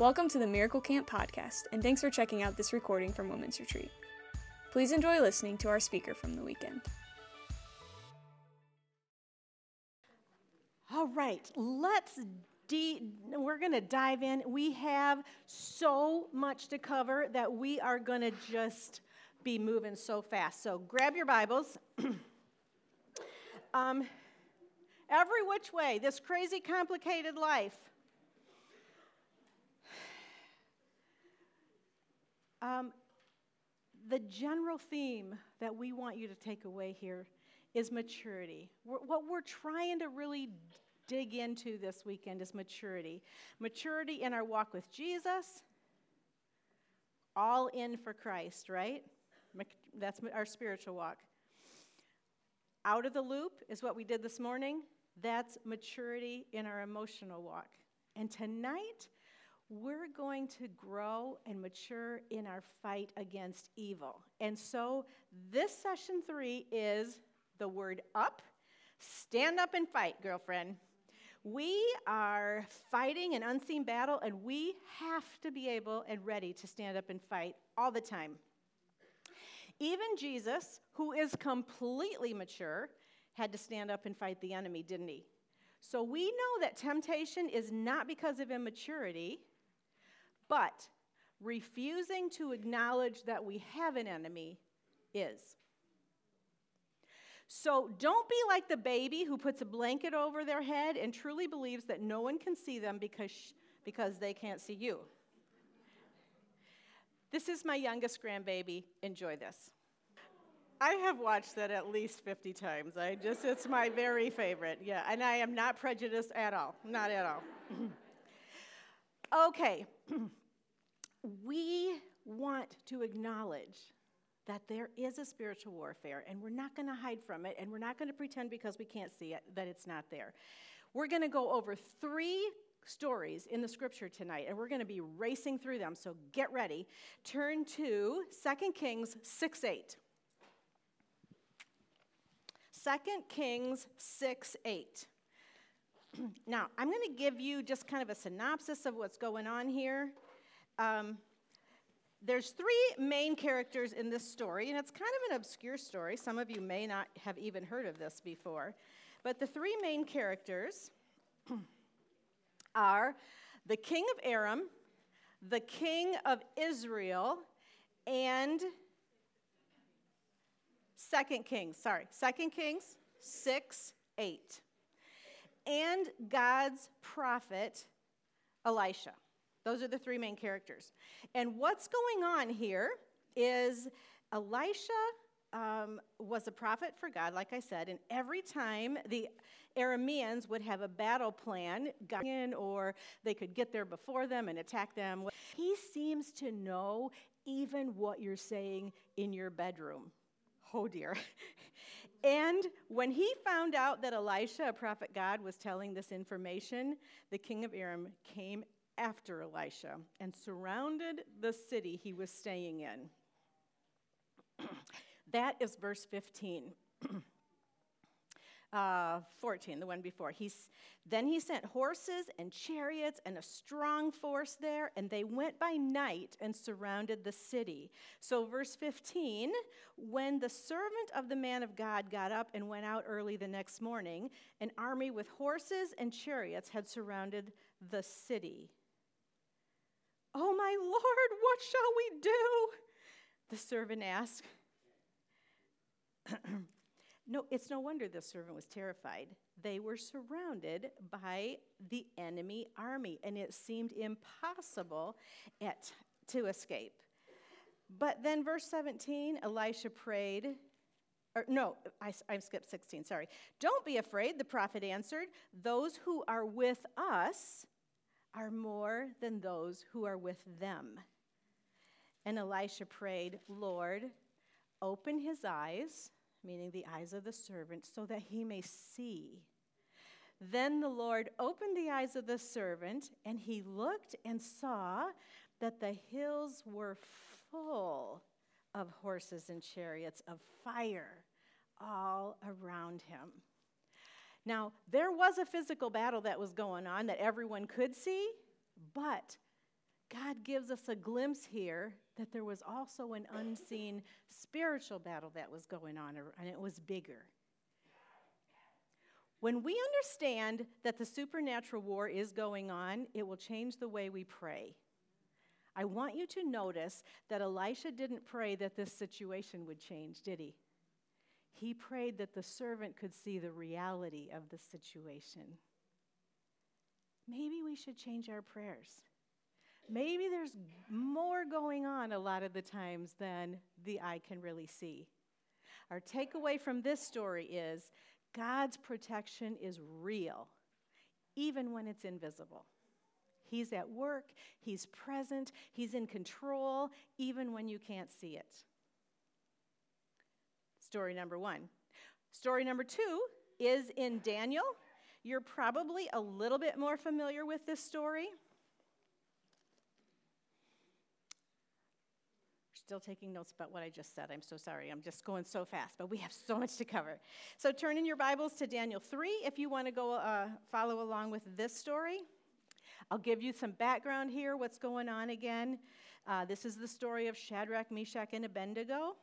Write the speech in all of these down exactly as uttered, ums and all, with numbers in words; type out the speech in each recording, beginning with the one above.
Welcome to the Miracle Camp podcast, and thanks for checking out this recording from Women's Retreat. Please enjoy listening to our speaker from the weekend. All right, let's de- we're going to dive in. We have so much to cover that we are going to just be moving so fast. So grab your Bibles. um, every which way, this crazy, complicated life. Um, the general theme that we want you to take away here is maturity. We're, what we're trying to really dig into this weekend is maturity. Maturity in our walk with Jesus, all in for Christ, right? That's our spiritual walk. Out of the loop is what we did this morning. That's maturity in our emotional walk. And tonight, we're going to grow and mature in our fight against evil. And so this session three is the word up. Stand up and fight, girlfriend. We are fighting an unseen battle, and we have to be able and ready to stand up and fight all the time. Even Jesus, who is completely mature, had to stand up and fight the enemy, didn't he? So we know that temptation is not because of immaturity, but refusing to acknowledge that we have an enemy is. So don't be like the baby who puts a blanket over their head and truly believes that no one can see them because, because they can't see you. This is my youngest grandbaby. Enjoy this. I have watched that at least fifty times. I just, it's my very favorite. Yeah, and I am not prejudiced at all. Not at all. Okay. We want to acknowledge that there is a spiritual warfare, and we're not going to hide from it, and we're not going to pretend because we can't see it that it's not there. We're going to go over three stories in the scripture tonight, and we're going to be racing through them, so get ready. Turn to Second Kings six eight. Second Kings six eight. Now, I'm going to give you just kind of a synopsis of what's going on here. Um, there's three main characters in this story, and it's kind of an obscure story. Some of you may not have even heard of this before. But the three main characters are the king of Aram, the king of Israel, and Second Kings, sorry, Second Kings six eight. And God's prophet, Elisha. Those are the three main characters. And what's going on here is Elisha um, was a prophet for God, like I said, and every time the Arameans would have a battle plan, or they could get there before them and attack them, he seems to know even what you're saying in your bedroom. Oh, dear. And when he found out that Elisha, a prophet God, was telling this information, the king of Aram came after Elisha and surrounded the city he was staying in. That is verse fifteen. uh, fourteen, the one before. He's, then he sent horses and chariots and a strong force there, and they went by night and surrounded the city. So verse fifteen, when the servant of the man of God got up and went out early the next morning, an army with horses and chariots had surrounded the city. "Oh, my Lord, what shall we do?" the servant asked. No, it's no wonder the servant was terrified. They were surrounded by the enemy army, and it seemed impossible at, to escape. But then verse seventeen, Elisha prayed, or no, I, I skipped sixteen, sorry. "Don't be afraid," the prophet answered. "Those who are with us are more than those who are with them." And Elisha prayed, "Lord, open his eyes," meaning the eyes of the servant, "so that he may see." Then the Lord opened the eyes of the servant, and he looked and saw that the hills were full of horses and chariots of fire all around him. Now, there was a physical battle that was going on that everyone could see, but God gives us a glimpse here that there was also an unseen spiritual battle that was going on, and it was bigger. When we understand that the supernatural war is going on, it will change the way we pray. I want you to notice that Elisha didn't pray that this situation would change, did he? He prayed that the servant could see the reality of the situation. Maybe we should change our prayers. Maybe there's more going on a lot of the times than the eye can really see. Our takeaway from this story is God's protection is real, even when it's invisible. He's at work, he's present, he's in control, even when you can't see it. Story number one. Story number two is in Daniel. You're probably a little bit more familiar with this story. Still taking notes about what I just said. I'm so sorry. I'm just going so fast, but we have so much to cover. So turn in your Bibles to Daniel three if you want to go uh, follow along with this story. I'll give you some background here, what's going on again. Uh, this is the story of Shadrach, Meshach, and Abednego.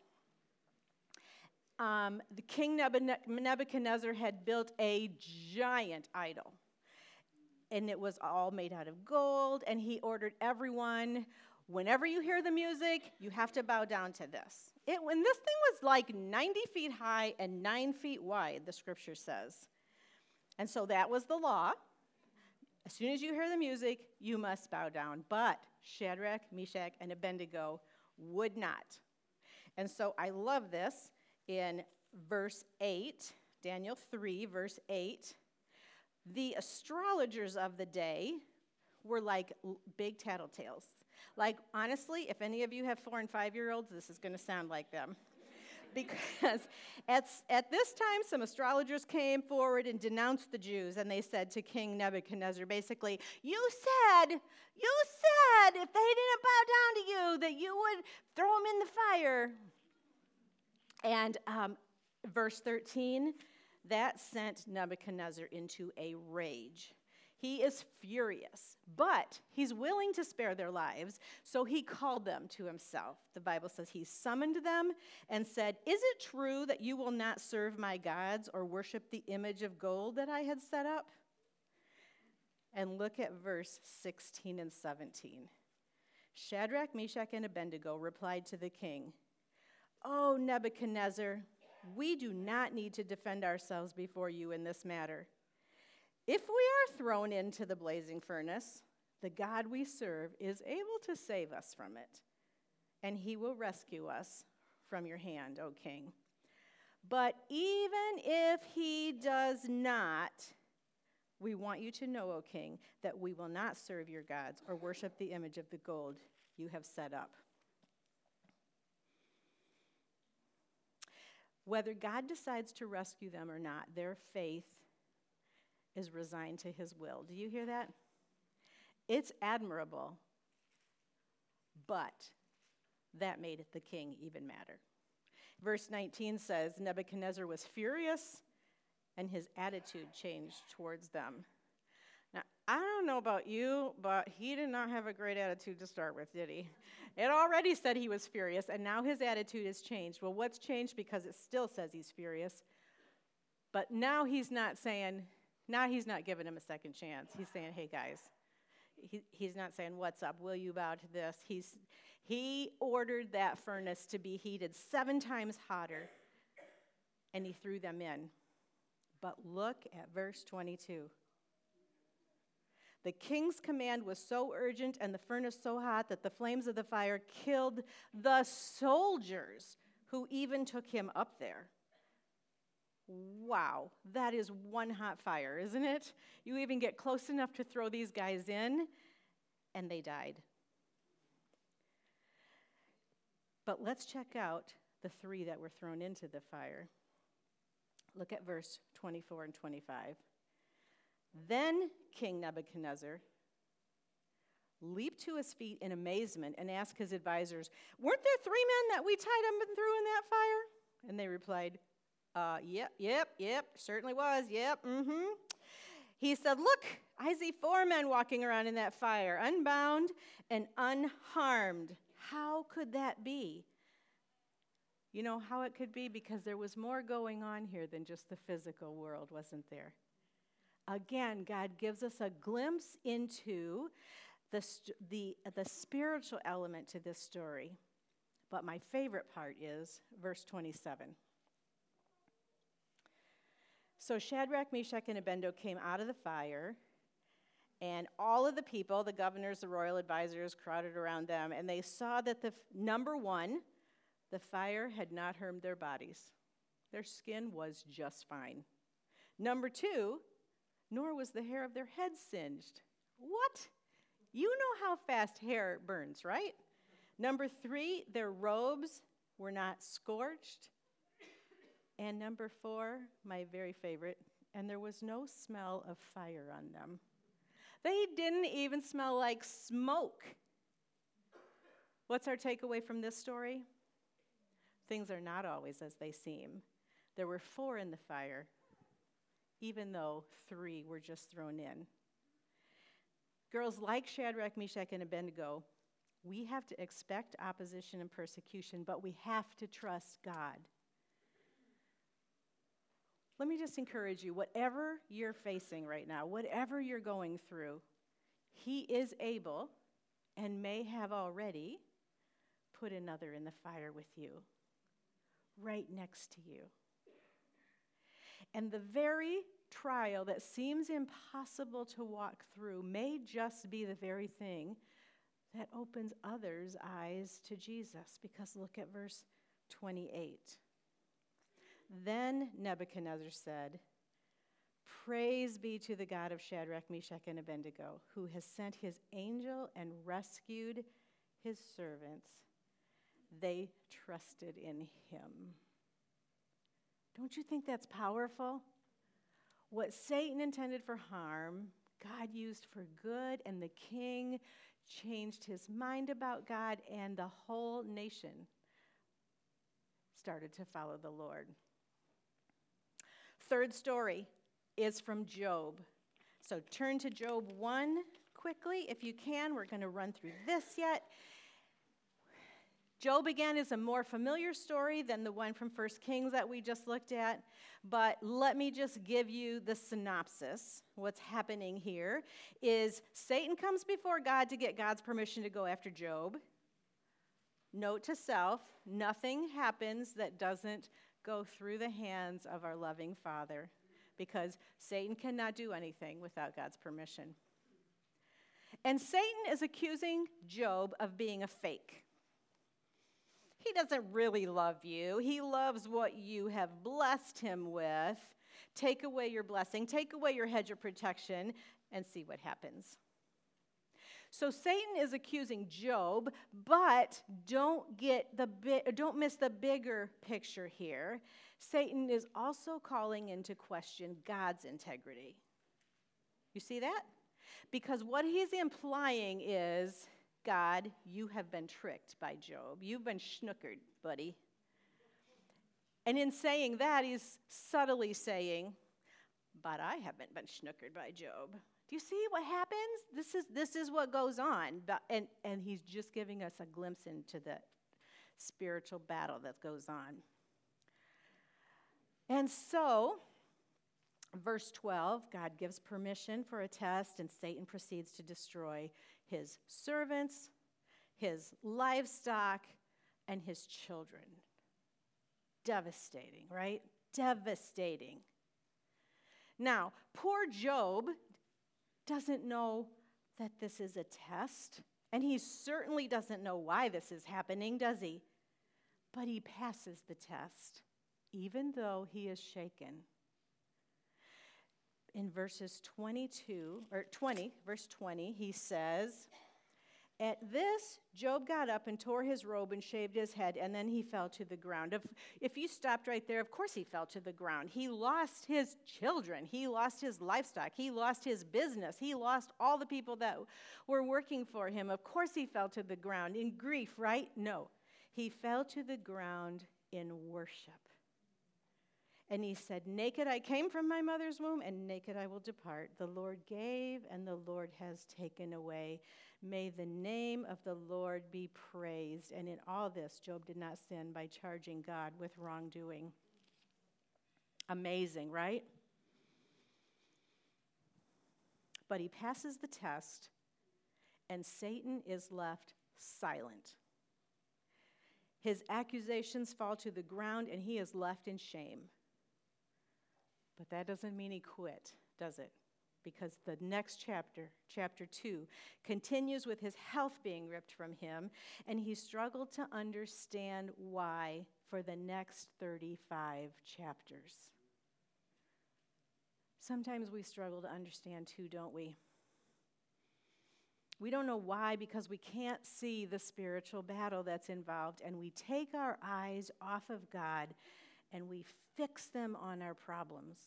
Um, the king Nebuchadnezzar had built a giant idol, and it was all made out of gold, and he ordered everyone, whenever you hear the music, you have to bow down to this. It, when this thing was like ninety feet high and nine feet wide, the scripture says. And so that was the law. As soon as you hear the music, you must bow down. But Shadrach, Meshach, and Abednego would not. And so I love this in verse eight, Daniel three, verse eight. The astrologers of the day were like big tattletales. Like, honestly, if any of you have four and five-year-olds, this is going to sound like them. Because at, at this time, some astrologers came forward and denounced the Jews, and they said to King Nebuchadnezzar, basically, you said, you said if they didn't bow down to you, that you would throw them in the fire. And um, verse thirteen, that sent Nebuchadnezzar into a rage. He is furious, but he's willing to spare their lives, so he called them to himself. The Bible says he summoned them and said, is it true that you will not serve my gods or worship the image of gold that I had set up? And look at verse sixteen and seventeen. Shadrach, Meshach, and Abednego replied to the king, "O Nebuchadnezzar, we do not need to defend ourselves before you in this matter. If we are thrown into the blazing furnace, the God we serve is able to save us from it, and he will rescue us from your hand, O king. But even if he does not, we want you to know, O king, that we will not serve your gods or worship the image of the gold you have set up." Whether God decides to rescue them or not, their faith is resigned to his will. Do you hear that? It's admirable, but that made the king even madder. Verse nineteen says, Nebuchadnezzar was furious, and his attitude changed towards them. Now, I don't know about you, but he did not have a great attitude to start with, did he? It already said he was furious, and now his attitude has changed. Well, what's changed? Because it still says he's furious. But now he's not saying, now he's not giving him a second chance. He's saying, hey, guys. He, he's not saying, what's up? Will you bow to this? He's, he ordered that furnace to be heated seven times hotter, and he threw them in. But look at verse twenty-two. The king's command was so urgent and the furnace so hot that the flames of the fire killed the soldiers who even took him up there. Wow, that is one hot fire, isn't it? You even get close enough to throw these guys in, and they died. But let's check out the three that were thrown into the fire. Look at verse twenty-four and twenty-five. Then King Nebuchadnezzar leaped to his feet in amazement and asked his advisors, weren't there three men that we tied up and threw in that fire? And they replied, uh, yep, yep, yep, certainly was, yep, mm-hmm. He said, look, I see four men walking around in that fire, unbound and unharmed. How could that be? You know how it could be? Because there was more going on here than just the physical world, wasn't there? Again, God gives us a glimpse into the, the, the spiritual element to this story. But my favorite part is verse twenty-seven. So Shadrach, Meshach, and Abednego came out of the fire, and all of the people, the governors, the royal advisors, crowded around them, and they saw that the number one, the fire had not harmed their bodies. Their skin was just fine. Number two, nor was the hair of their heads singed. What? You know how fast hair burns, right? Number three, their robes were not scorched. And number four, my very favorite, and there was no smell of fire on them. They didn't even smell like smoke. What's our takeaway from this story? Things are not always as they seem. There were four in the fire, even though three were just thrown in. Girls like Shadrach, Meshach, and Abednego, we have to expect opposition and persecution, but we have to trust God. Let me just encourage you, whatever you're facing right now, whatever you're going through, He is able and may have already put another in the fire with you, right next to you. And the very trial that seems impossible to walk through may just be the very thing that opens others' eyes to Jesus. Because look at verse twenty-eight. Then Nebuchadnezzar said, "Praise be to the God of Shadrach, Meshach, and Abednego, who has sent his angel and rescued his servants. They trusted in him." Don't you think that's powerful? What Satan intended for harm, God used for good, and the king changed his mind about God, and the whole nation started to follow the Lord. Third story is from Job. So turn to Job one quickly, if you can. We're going to run through this yet. Job, again, is a more familiar story than the one from First Kings that we just looked at. But let me just give you the synopsis. What's happening here is Satan comes before God to get God's permission to go after Job. Note to self, nothing happens that doesn't go through the hands of our loving Father, because Satan cannot do anything without God's permission. And Satan is accusing Job of being a fake. He doesn't really love you. He loves what you have blessed him with. Take away your blessing, take away your hedge of protection, and see what happens. So Satan is accusing Job, but don't get the bi- don't miss the bigger picture here. Satan is also calling into question God's integrity. You see that? Because what he's implying is, God, you have been tricked by Job. You've been schnookered, buddy. And in saying that, he's subtly saying, but I haven't been schnookered by Job. Do you see what happens? This is this is what goes on. And, and he's just giving us a glimpse into the spiritual battle that goes on. And so, verse twelve, God gives permission for a test, and Satan proceeds to destroy his servants, his livestock, and his children. Devastating, right? Devastating. Now, poor Job doesn't know that this is a test, and he certainly doesn't know why this is happening, does he? But he passes the test, even though he is shaken. In verses twenty-two, or twenty, verse twenty, he says, "At this, Job got up and tore his robe and shaved his head, and then he fell to the ground." If, if you stopped right there, of course he fell to the ground. He lost his children. He lost his livestock. He lost his business. He lost all the people that were working for him. Of course he fell to the ground in grief, right? No. He fell to the ground in worship. And he said, naked I came from my mother's womb, and naked I will depart. The Lord gave, and the Lord has taken away. May the name of the Lord be praised. And in all this, Job did not sin by charging God with wrongdoing. Amazing, right? But he passes the test, and Satan is left silent. His accusations fall to the ground, and he is left in shame. But that doesn't mean he quit, does it? Because the next chapter, chapter two, continues with his health being ripped from him, and he struggled to understand why for the next thirty-five chapters. Sometimes we struggle to understand too, don't we? We don't know why, because we can't see the spiritual battle that's involved, and we take our eyes off of God and we fix them on our problems.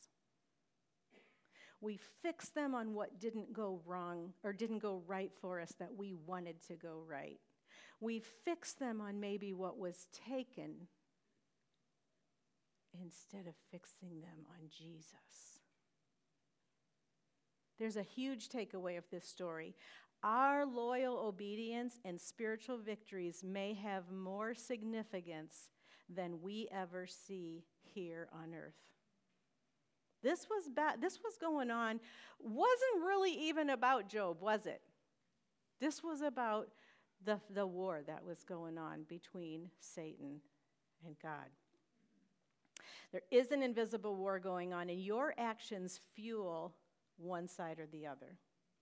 We fix them on what didn't go wrong or didn't go right for us that we wanted to go right. We fix them on maybe what was taken instead of fixing them on Jesus. There's a huge takeaway of this story. Our loyal obedience and spiritual victories may have more significance than we ever see here on earth. This was ba- this was going on, wasn't really even about Job, was it? This was about the, the war that was going on between Satan and God. There is an invisible war going on, and your actions fuel one side or the other.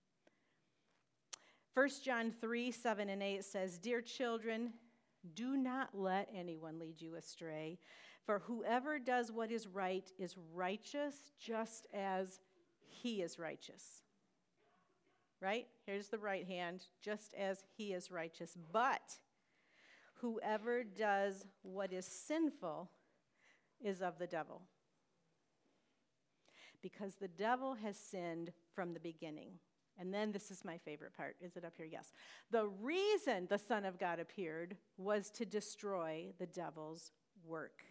First John three, seven and eight says, "Dear children, do not let anyone lead you astray. For whoever does what is right is righteous just as he is righteous." Right? Here's the right hand, just as he is righteous. But whoever does what is sinful is of the devil, because the devil has sinned from the beginning. And then this is my favorite part. Is it up here? Yes. The reason the Son of God appeared was to destroy the devil's work.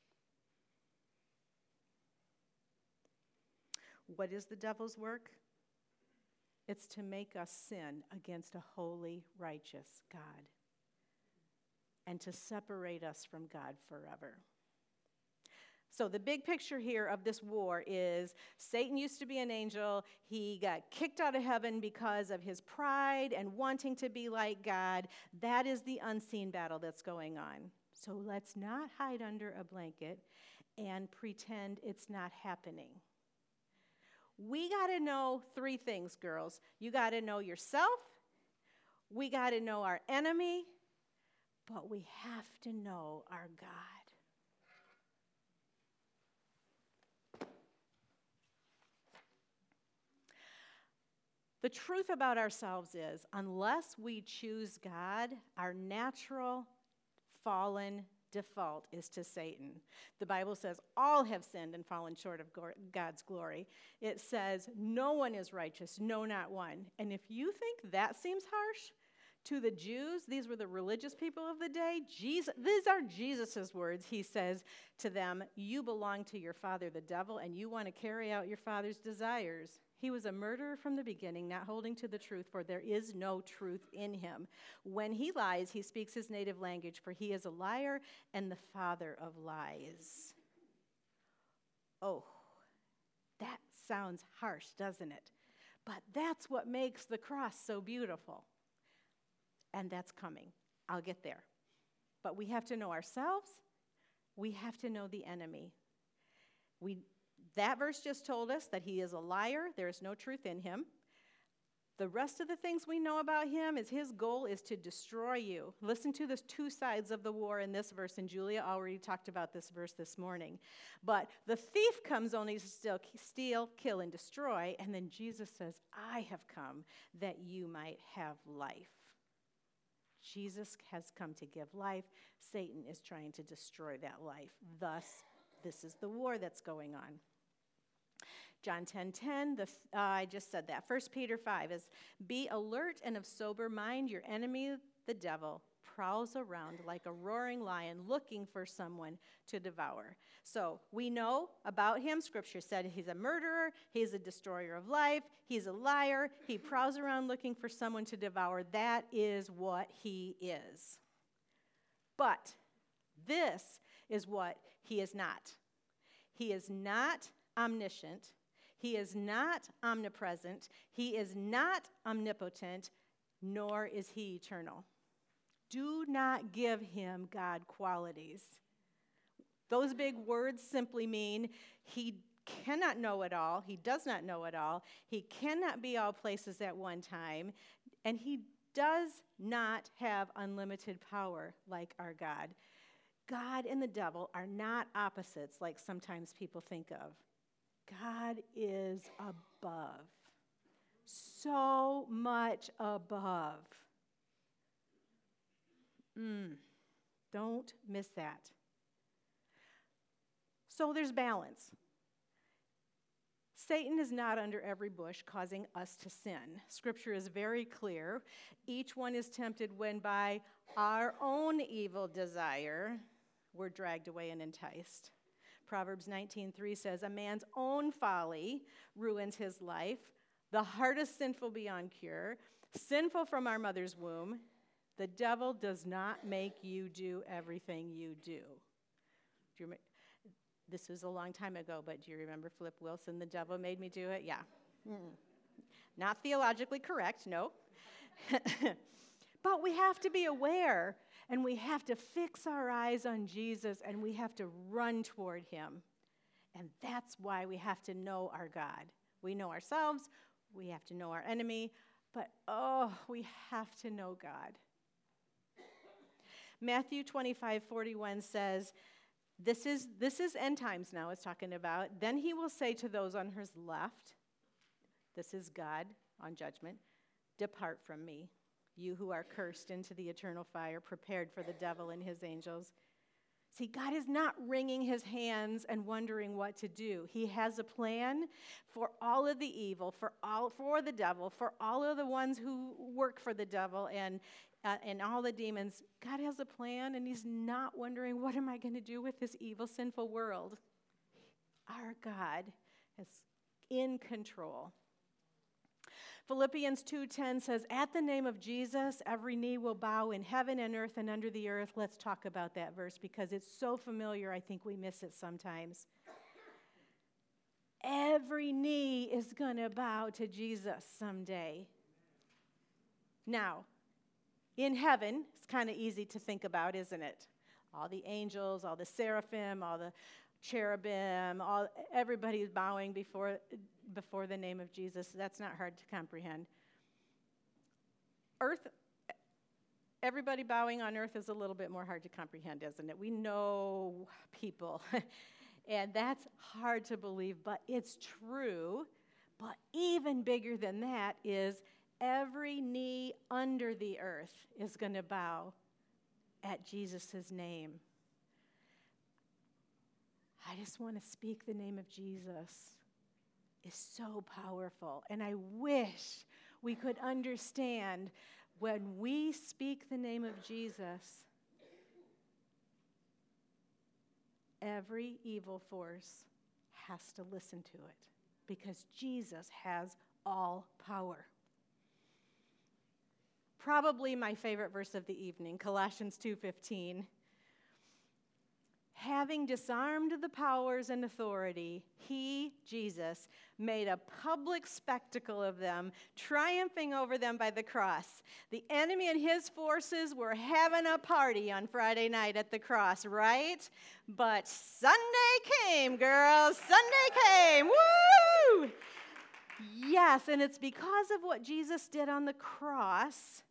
What is the devil's work? It's to make us sin against a holy, righteous God and to separate us from God forever. So the big picture here of this war is Satan used to be an angel. He got kicked out of heaven because of his pride and wanting to be like God. That is the unseen battle that's going on. So let's not hide under a blanket and pretend it's not happening. We got to know three things, girls. You got to know yourself. We got to know our enemy. But we have to know our God. The truth about ourselves is, unless we choose God, our natural fallen default is to Satan. The Bible says all have sinned and fallen short of God's glory. It says no one is righteous, no, not one. And if you think that seems harsh to the Jews, these were the religious people of the day, Jesus, these are Jesus' words. He says to them, you belong to your father, the devil, and you want to carry out your father's desires. He was a murderer from the beginning, not holding to the truth, for there is no truth in him. When he lies, he speaks his native language, for he is a liar and the father of lies. Oh, that sounds harsh, doesn't it? But that's what makes the cross so beautiful. And that's coming. I'll get there. But we have to know ourselves. We have to know the enemy. We That verse just told us that he is a liar. There is no truth in him. The rest of the things we know about him is his goal is to destroy you. Listen to the two sides of the war in this verse, and Julia already talked about this verse this morning. But the thief comes only to steal, steal, kill, and destroy, and then Jesus says, I have come that you might have life. Jesus has come to give life. Satan is trying to destroy that life. Thus, this is the war that's going on. John ten ten, the, uh, I just said that. First Peter five is, be alert and of sober mind. Your enemy, the devil, prowls around like a roaring lion looking for someone to devour. So we know about him. Scripture said he's a murderer, he's a destroyer of life, he's a liar, he prowls around looking for someone to devour. That is what he is. But this is what he is not. He is not omniscient. He is not omnipresent. He is not omnipotent, nor is he eternal. Do not give him God qualities. Those big words simply mean he cannot know it all. He does not know it all. He cannot be all places at one time. And he does not have unlimited power like our God. God and the devil are not opposites like sometimes people think of. God is above. So much above. Mm, don't miss that. So there's balance. Satan is not under every bush causing us to sin. Scripture is very clear. Each one is tempted when by our own evil desire we're dragged away and enticed. Proverbs nineteen three says, a man's own folly ruins his life. The heart is sinful beyond cure, sinful from our mother's womb. The devil does not make you do everything you do. Do you remember? This was a long time ago, but do you remember Flip Wilson, the devil made me do it? Yeah. Mm-mm. Not theologically correct, no. But we have to be aware, and we have to fix our eyes on Jesus, and we have to run toward him. And that's why we have to know our God. We know ourselves, we have to know our enemy, but oh, we have to know God. Matthew twenty-five forty-one says, This is this is end times now it's talking about. Then he will say to those on his left, this is God on judgment, depart from me, you who are cursed, into the eternal fire prepared for the devil and his angels. See, God is not wringing his hands and wondering what to do. He has a plan for all of the evil, for all for the devil, for all of the ones who work for the devil and uh, and all the demons. God has a plan, and he's not wondering, what am I going to do with this evil, sinful world? Our God is in control. Philippians two ten says, at the name of Jesus, every knee will bow in heaven and earth and under the earth. Let's talk about that verse because it's so familiar, I think we miss it sometimes. Every knee is going to bow to Jesus someday. Now, in heaven, it's kind of easy to think about, isn't it? All the angels, all the seraphim, all the cherubim, all everybody's bowing before before the name of Jesus. That's not hard to comprehend. Earth, everybody bowing on earth is a little bit more hard to comprehend, isn't it? We know people, and that's hard to believe, but it's true. But even bigger than that is every knee under the earth is going to bow at Jesus' name. I just want to speak the name of Jesus. It's so powerful. And I wish we could understand when we speak the name of Jesus, every evil force has to listen to it because Jesus has all power. Probably my favorite verse of the evening, Colossians two fifteen. Having disarmed the powers and authority, he, Jesus, made a public spectacle of them, triumphing over them by the cross. The enemy and his forces were having a party on Friday night at the cross, right? But Sunday came, girls. Sunday came. Woo! Yes, and it's because of what Jesus did on the cross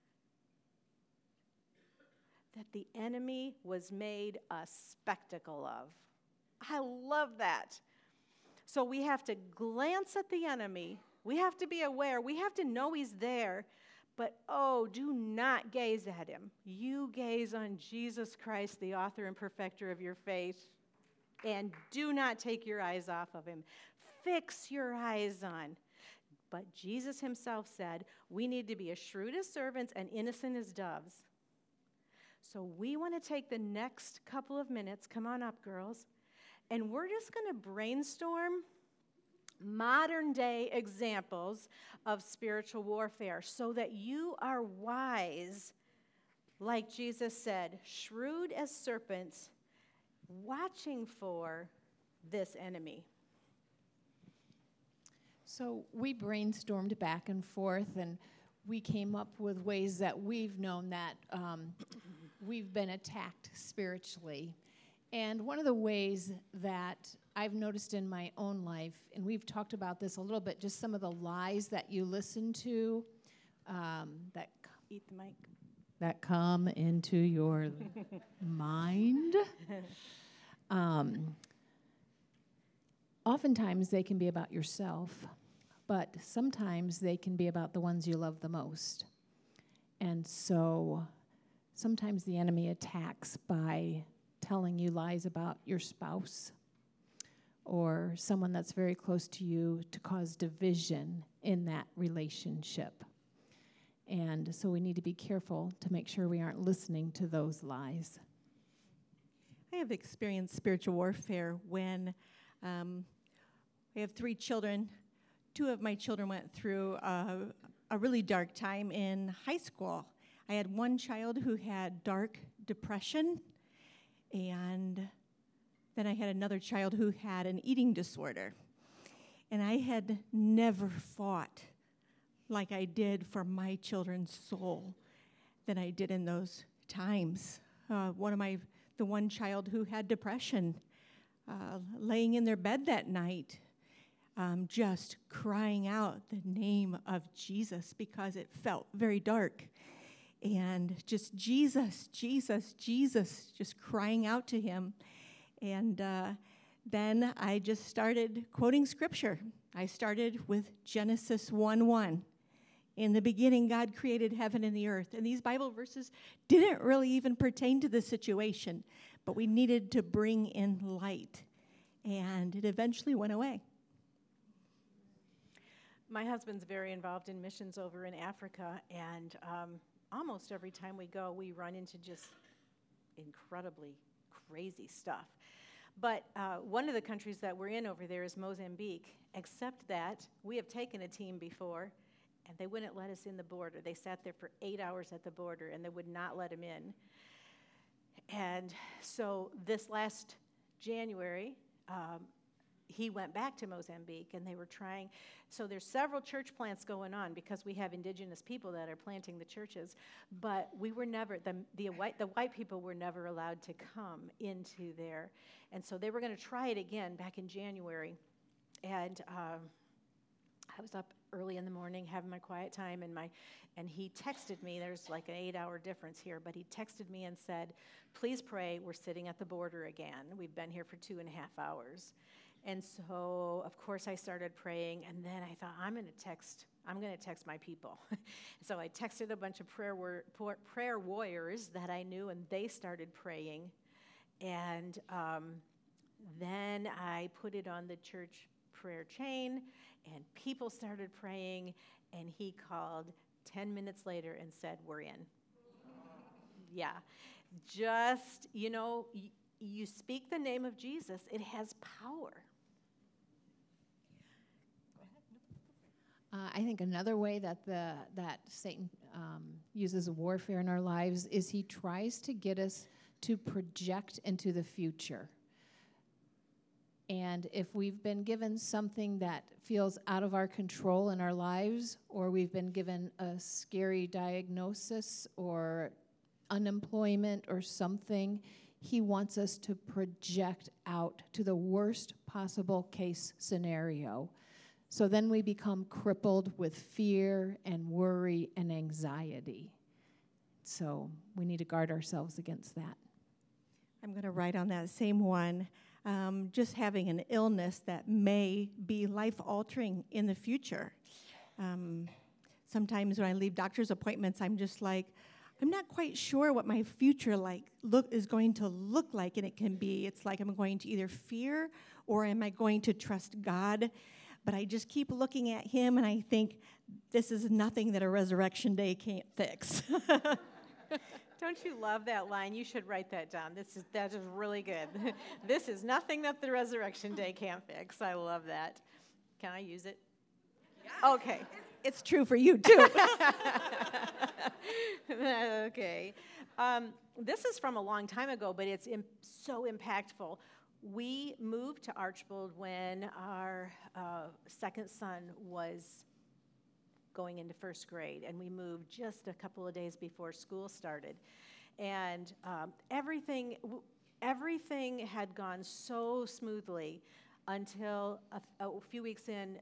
that the enemy was made a spectacle of. I love that. So we have to glance at the enemy. We have to be aware. We have to know he's there. But oh, do not gaze at him. You gaze on Jesus Christ, the author and perfecter of your faith, and do not take your eyes off of him. Fix your eyes on. But Jesus himself said, we need to be as shrewd as servants and innocent as doves. So we want to take the next couple of minutes, come on up, girls, and we're just going to brainstorm modern day examples of spiritual warfare so that you are wise, like Jesus said, shrewd as serpents, watching for this enemy. So we brainstormed back and forth, and we came up with ways that we've known that um, we've been attacked spiritually. And one of the ways that I've noticed in my own life, and we've talked about this a little bit, just some of the lies that you listen to, um, that Eat the mic. that come into your mind. Um, oftentimes they can be about yourself, but sometimes they can be about the ones you love the most. And so sometimes the enemy attacks by telling you lies about your spouse or someone that's very close to you to cause division in that relationship. And so we need to be careful to make sure we aren't listening to those lies. I have experienced spiritual warfare when um, I have three children. Two of my children went through a, a really dark time in high school. I had one child who had dark depression, and then I had another child who had an eating disorder. And I had never fought like I did for my children's soul than I did in those times. Uh, one of my, the one child who had depression, uh, laying in their bed that night, um, just crying out the name of Jesus because it felt very dark. And just Jesus, Jesus, Jesus, just crying out to him. And uh, then I just started quoting scripture. I started with Genesis one one. In the beginning, God created heaven and the earth. And these Bible verses didn't really even pertain to the situation, but we needed to bring in light. And it eventually went away. My husband's very involved in missions over in Africa, and um, almost every time we go, we run into just incredibly crazy stuff. But uh, one of the countries that we're in over there is Mozambique, except that we have taken a team before, and they wouldn't let us in the border. They sat there for eight hours at the border, and they would not let them in. And so this last January, um, he went back to Mozambique, and they were trying. So there's several church plants going on because we have indigenous people that are planting the churches. But we were never, the, the, white, the white people were never allowed to come into there. And so they were going to try it again back in January. And um, I was up early in the morning having my quiet time, and my and he texted me. There's like an eight-hour difference here, but he texted me and said, please pray, we're sitting at the border again. We've been here for two and a half hours. And so, of course, I started praying, and then I thought, I'm going to text, I'm going to text my people. So I texted a bunch of prayer wor- prayer warriors that I knew, and they started praying. And um, then I put it on the church prayer chain, and people started praying, and he called ten minutes later and said, we're in. Yeah. Just, you know, y- you speak the name of Jesus, it has power. Uh, I think another way that the that Satan um, uses warfare in our lives is he tries to get us to project into the future. And if we've been given something that feels out of our control in our lives, or we've been given a scary diagnosis or unemployment or something, he wants us to project out to the worst possible case scenario. So then we become crippled with fear and worry and anxiety. So we need to guard ourselves against that. I'm going to write on that same one. Um, just having an illness that may be life-altering in the future. Um, sometimes when I leave doctor's appointments, I'm just like, I'm not quite sure what my future like look is going to look like, and it can be. It's like I'm going to either fear or am I going to trust God? But I just keep looking at him, and I think this is nothing that a resurrection day can't fix. Don't you love that line? You should write that down. This is that is really good. This is nothing that the resurrection day can't fix. I love that. Can I use it? Yeah. Okay. It's true for you, too. Okay. Um, this is from a long time ago, but it's im- so impactful. We moved to Archbold when our uh, second son was going into first grade, and we moved just a couple of days before school started. And um, everything, w- everything had gone so smoothly until a, a few weeks in,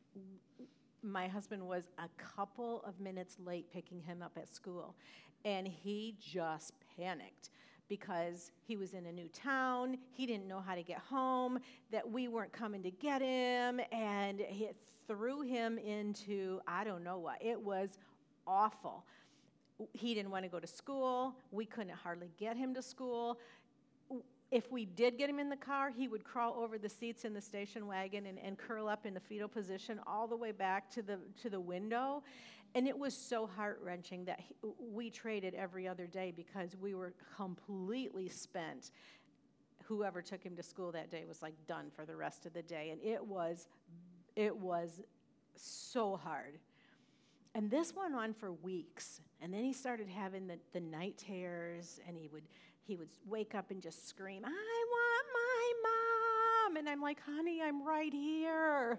my husband was a couple of minutes late picking him up at school, and he just panicked because he was in a new town, he didn't know how to get home, that we weren't coming to get him, and it threw him into, I don't know what. It was awful. He didn't want to go to school. We couldn't hardly get him to school. If we did get him in the car, he would crawl over the seats in the station wagon and, and curl up in the fetal position all the way back to the to the window. And it was so heart-wrenching that he, we traded every other day because we were completely spent. Whoever took him to school that day was like done for the rest of the day. And it was, it was so hard. And this went on for weeks. And then he started having the, the night terrors, and he would he would wake up and just scream, "I want my mom!" And I'm like, "Honey, I'm right here."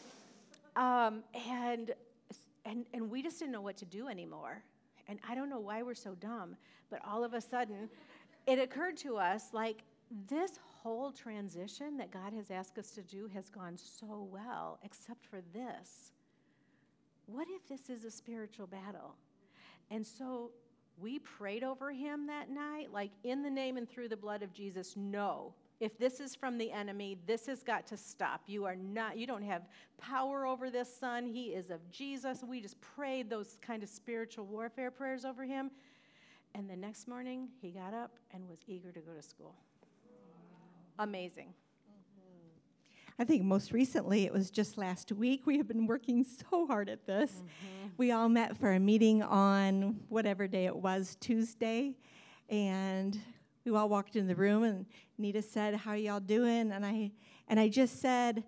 um, and and and we just didn't know what to do anymore. And I don't know why we're so dumb, but all of a sudden, it occurred to us, like, this whole transition that God has asked us to do has gone so well, except for this. What if this is a spiritual battle? And so we prayed over him that night, like, in the name and through the blood of Jesus, no. If this is from the enemy, this has got to stop. You are not, you don't have power over this son. He is of Jesus. We just prayed those kind of spiritual warfare prayers over him. And the next morning, he got up and was eager to go to school. Amazing. I think most recently, it was just last week, we have been working so hard at this. Mm-hmm. We all met for a meeting on whatever day it was, Tuesday, and we all walked in the room, and Nita said, "How are y'all doing?" And I and I just said,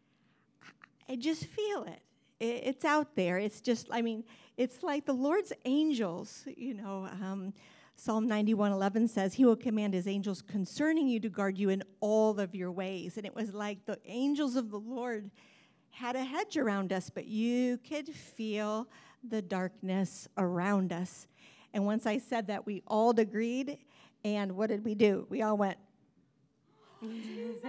I just feel it. it. It's out there. It's just, I mean, it's like the Lord's angels, you know, um, Psalm ninety-one eleven says, "He will command his angels concerning you to guard you in all of your ways." And it was like the angels of the Lord had a hedge around us, but you could feel the darkness around us. And once I said that, we all agreed. And what did we do? We all went, Jesus, Jesus,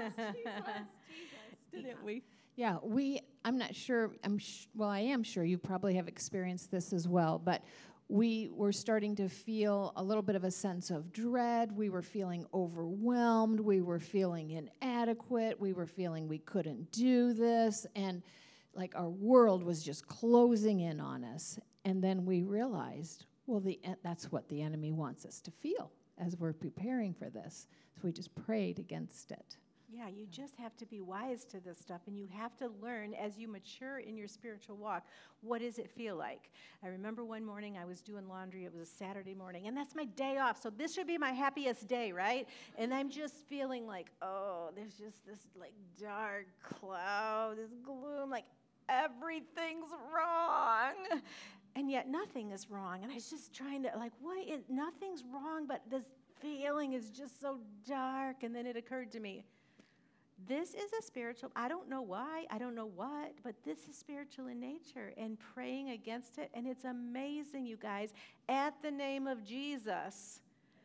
Jesus, didn't we? Yeah, we, I'm not sure, I'm sh- well, I am sure you probably have experienced this as well, but we were starting to feel a little bit of a sense of dread. We were feeling overwhelmed. We were feeling inadequate. We were feeling we couldn't do this. And like our world was just closing in on us. And then we realized, well, the that's what the enemy wants us to feel as we're preparing for this. So we just prayed against it. Yeah, you just have to be wise to this stuff, and you have to learn as you mature in your spiritual walk, what does it feel like? I remember one morning I was doing laundry. It was a Saturday morning, and that's my day off, so this should be my happiest day, right? And I'm just feeling like, oh, there's just this, like, dark cloud, this gloom, like everything's wrong. And yet nothing is wrong. And I was just trying to, like, what is, nothing's wrong, but this feeling is just so dark. And then it occurred to me, this is a spiritual, I don't know why, I don't know what, but this is spiritual in nature, and praying against it. And it's amazing, you guys, at the name of Jesus.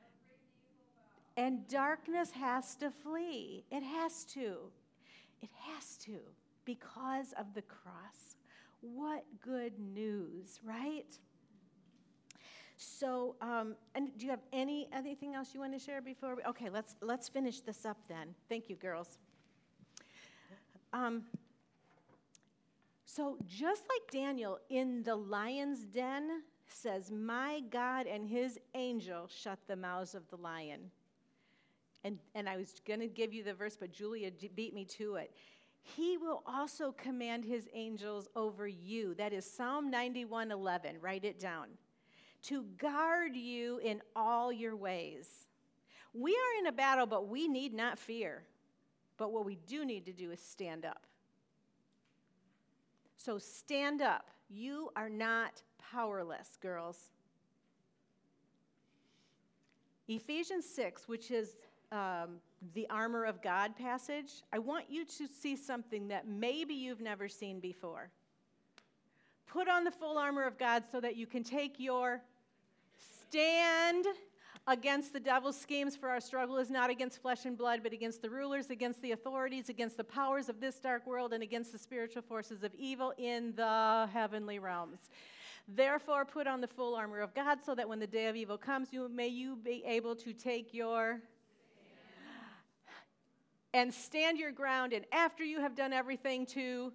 And darkness has to flee. It has to. It has to, because of the cross. What good news, right? So, um, and do you have any anything else you want to share before we? Okay, let's let's finish this up then. Thank you, girls. Um, so just like Daniel in the lion's den says, "My God and his angel shut the mouths of the lion." And and I was going to give you the verse, but Julia beat me to it. He will also command his angels over you. That is Psalm ninety-one eleven. Write it down. to guard you in all your ways. We are in a battle, but we need not fear. But what we do need to do is stand up. So stand up. You are not powerless, girls. Ephesians six, which is um, the armor of God passage, I want you to see something that maybe you've never seen before. Put on the full armor of God so that you can take your stand against the devil's schemes, for our struggle is not against flesh and blood, but against the rulers, against the authorities, against the powers of this dark world, and against the spiritual forces of evil in the heavenly realms. Therefore, put on the full armor of God so that when the day of evil comes, you may you be able to take your and stand your ground, and after you have done everything to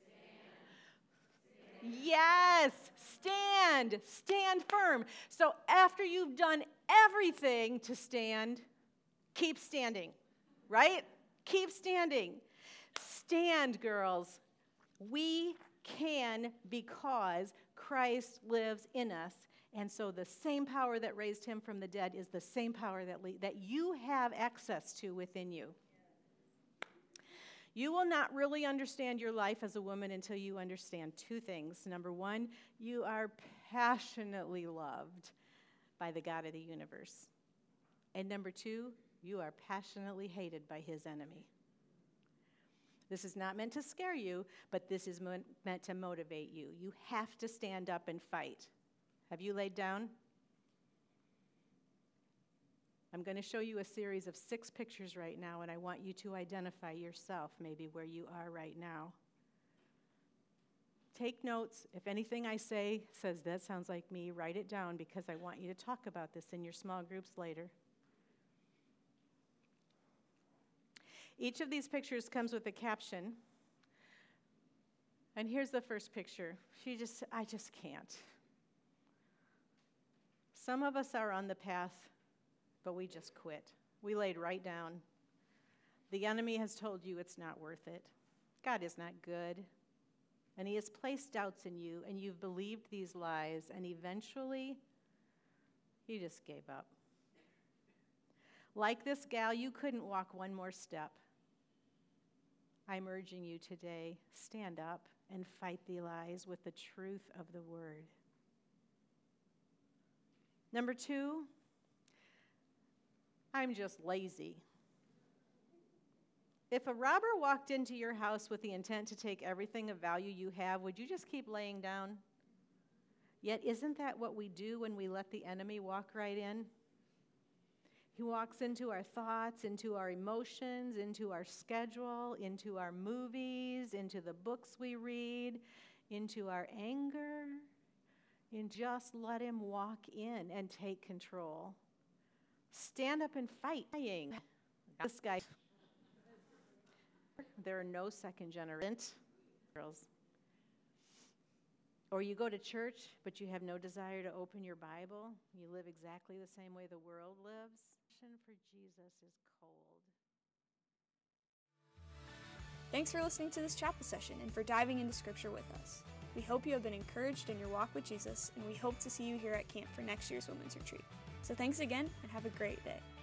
stand. Yes, stand, stand firm. So after you've done everything to stand, keep standing, right? Keep standing. Stand, girls. We can because Christ lives in us. And so the same power that raised him from the dead is the same power that, le- that you have access to within you. You will not really understand your life as a woman until you understand two things. Number one, you are passionately loved by the God of the universe. And number two, you are passionately hated by his enemy. This is not meant to scare you, but this is mo- meant to motivate you. You have to stand up and fight. Have you laid down? I'm going to show you a series of six pictures right now, and I want you to identify yourself maybe where you are right now. Take notes. If anything I say says, that sounds like me, write it down because I want you to talk about this in your small groups later. Each of these pictures comes with a caption. And here's the first picture. She just, I just can't. Some of us are on the path, but we just quit. We laid right down. The enemy has told you it's not worth it. God is not good. And he has placed doubts in you, and you've believed these lies, and eventually, you just gave up. Like this gal, you couldn't walk one more step. I'm urging you today, stand up and fight the lies with the truth of the word. Number two, I'm just lazy. If a robber walked into your house with the intent to take everything of value you have, would you just keep laying down? Yet isn't that what we do when we let the enemy walk right in? He walks into our thoughts, into our emotions, into our schedule, into our movies, into the books we read, into our anger, and just let him walk in and take control. Stand up and fight. This guy, there are no second generation girls. Or you go to church, but you have no desire to open your Bible. You live exactly the same way the world lives. For Jesus is cold. Thanks for listening to this chapel session and for diving into Scripture with us. We hope you have been encouraged in your walk with Jesus, and we hope to see you here at camp for next year's Women's Retreat. So thanks again, and have a great day.